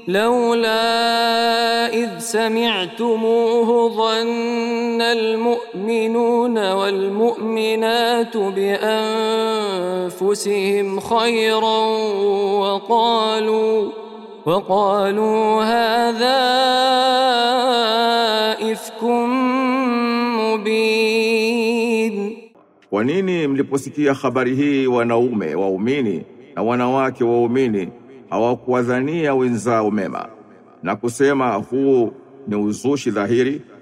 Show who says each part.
Speaker 1: لولا إذ سمعتموه ظن المؤمنون والمؤمنات بأنفسهم خيرا وقالوا هذا إفك مبين.
Speaker 2: Kwa nini mliposikia habari hii wanaume waumini na wanawake waumini hawakuwadhania wenzao mema na kusema huu ni uzushi dhahiri?